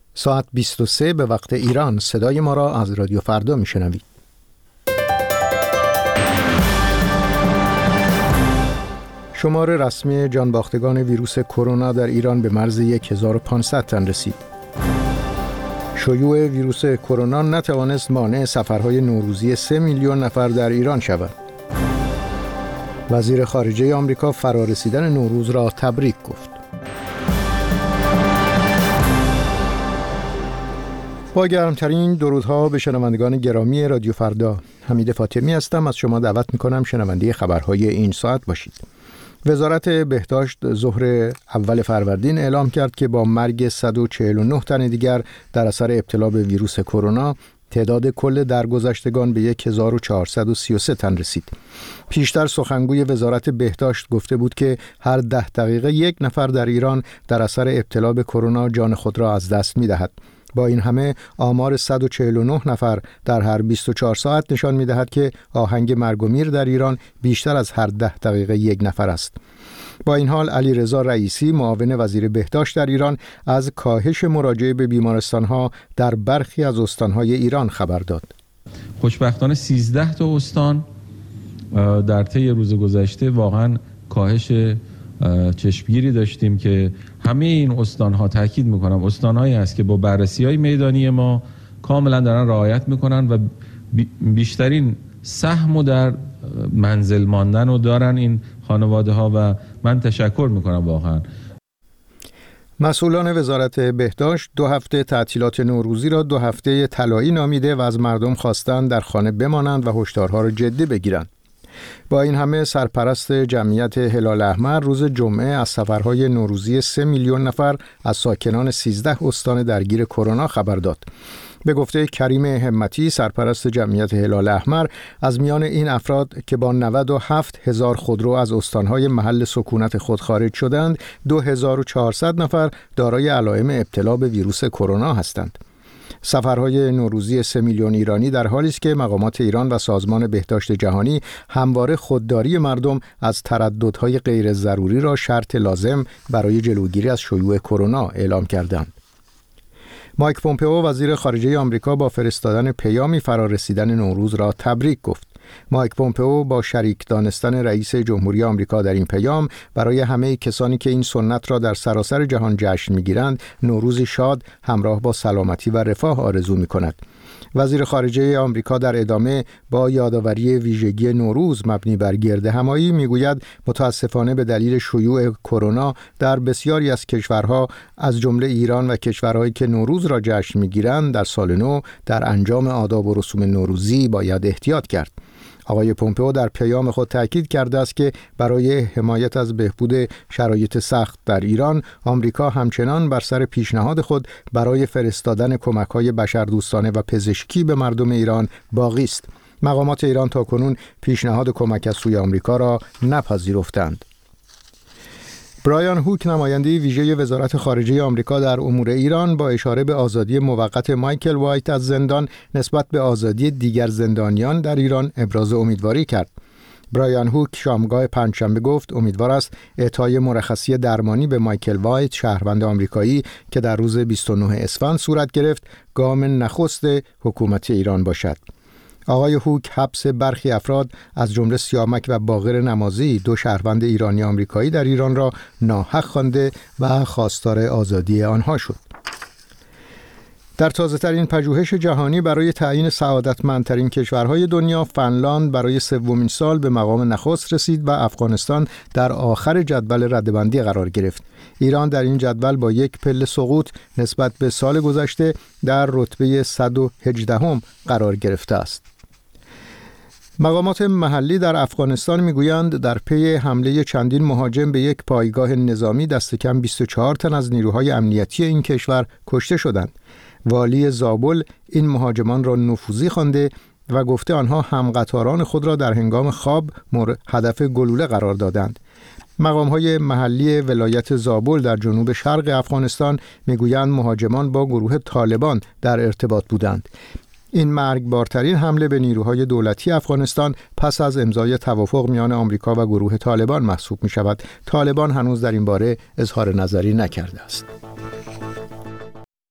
ساعت 23 به وقت ایران. صدای ما را از رادیو فردا میشنوید. شمار رسمی جانباختگان ویروس کرونا در ایران به مرز 1500 تن رسید. شیوع ویروس کرونا نتوانست مانع سفرهای نوروزی 3 میلیون نفر در ایران شود. وزیر خارجه آمریکا فرارسیدن نوروز را تبریک گفت. با گرمترین درودها به شنوندگان گرامی رادیو فردا، حمید فاطمی هستم. از شما دعوت میکنم شنونده خبرهای این ساعت باشید. وزارت بهداشت ظهر اول فروردین اعلام کرد که با مرگ 149 تن دیگر در اثر ابتلا به ویروس کرونا، تعداد کل درگذشتگان به 1433 تن رسید. پیشتر سخنگوی وزارت بهداشت گفته بود که هر 10 دقیقه یک نفر در ایران در اثر ابتلا به کرونا جان خود را از دست می‌دهد. با این همه آمار 149 نفر در هر 24 ساعت نشان می‌دهد که آهنگ مرگ و میر در ایران بیشتر از هر 10 دقیقه یک نفر است. با این حال علیرضا رئیسی معاون وزیر بهداشت در ایران از کاهش مراجعه به بیمارستان‌ها در برخی از استان‌های ایران خبر داد. خوشبختانه 13 تا استان در طی روز گذشته واقعاً کاهش چشمگیری داشتیم که همه این استان‌ها، تاکید می‌کنم استان‌هایی هست که با بررسی‌های میدانی ما کاملاً دارن رعایت می‌کنن و بیشترین سهمو در منزل ماندن و دارن این خانواده‌ها و من تشکر می‌کنم واقعاً. مسئولان وزارت بهداشت 2 هفته تعطیلات نوروزی را 2 هفته طلایی نامیده و از مردم خواستند در خانه بمانند و هشدارها را جدی بگیرند. با این همه سرپرست جمعیت هلال احمر روز جمعه از سفرهای نوروزی 3 میلیون نفر از ساکنان 13 استان درگیر کرونا خبر داد. به گفته کریم همتی، سرپرست جمعیت هلال احمر، از میان این افراد که با 97,000 خودرو از استانهای محل سکونت خود خارج شدند، 2400 نفر دارای علائم ابتلا به ویروس کرونا هستند. سفرهای نوروزی 3 میلیون ایرانی در حالی است که مقامات ایران و سازمان بهداشت جهانی همواره خودداری مردم از ترددهای غیر ضروری را شرط لازم برای جلوگیری از شیوع کرونا اعلام کردند. مایک پومپئو وزیر خارجه آمریکا با فرستادن پیامی فرارسیدن نوروز را تبریک گفت. مایک پومپئو با شریک دانستن رئیس جمهوری آمریکا در این پیام برای همه کسانی که این سنت را در سراسر جهان جشن می‌گیرند نوروزی شاد همراه با سلامتی و رفاه آرزو می‌کند. وزیر خارجه آمریکا در ادامه با یادآوری ویژگی نوروز مبنی بر گردهمایی میگوید متاسفانه به دلیل شیوع کرونا در بسیاری از کشورها از جمله ایران و کشورهایی که نوروز را جشن میگیرند در سال نو در انجام آداب و رسوم نوروزی باید احتیاط کرد. آقای پومپئو در پیام خود تاکید کرده است که برای حمایت از بهبود شرایط سخت در ایران، آمریکا همچنان بر سر پیشنهاد خود برای فرستادن کمک‌های بشردوستانه و پزشکی به مردم ایران باقی است. مقامات ایران تاکنون پیشنهاد کمک از سوی آمریکا را نپذیرفتند. برایان هوک، نماینده ویژه وزارت خارجه آمریکا در امور ایران، با اشاره به آزادی موقت مایکل وایت از زندان نسبت به آزادی دیگر زندانیان در ایران ابراز امیدواری کرد. برایان هوک شامگاه پنجشنبه گفت امیدوار است اعطای مرخصی درمانی به مایکل وایت، شهروند آمریکایی که در روز 29 اسفند صورت گرفت، گام نخست حکومت ایران باشد. آقای هوک حبس برخی افراد از جمله سیامک و باقر نمازی، 2 شهروند ایرانی آمریکایی در ایران را ناحق خوانده و خواستار آزادی آنها شد. در تازه‌ترین پژوهش جهانی برای تعیین سعادتمندترین کشورهای دنیا، فنلاند برای 3مین سال به مقام نخست رسید و افغانستان در آخر جدول رده‌بندی قرار گرفت. ایران در این جدول با 1 پله سقوط نسبت به سال گذشته در رتبه 118 قرار گرفته است. مقامات محلی در افغانستان میگویند در پی حمله چندین مهاجم به یک پایگاه نظامی دست کم 24 تن از نیروهای امنیتی این کشور کشته شدند. والی زابل این مهاجمان را نفوذی خوانده و گفته آنها همقطاران خود را در هنگام خواب هدف گلوله قرار دادند. مقام‌های محلی ولایت زابل در جنوب شرق افغانستان میگویند مهاجمان با گروه طالبان در ارتباط بودند. این مرگبارترین حمله به نیروهای دولتی افغانستان پس از امضای توافق میان آمریکا و گروه طالبان محسوب می شود. طالبان هنوز در این باره اظهار نظری نکرده است.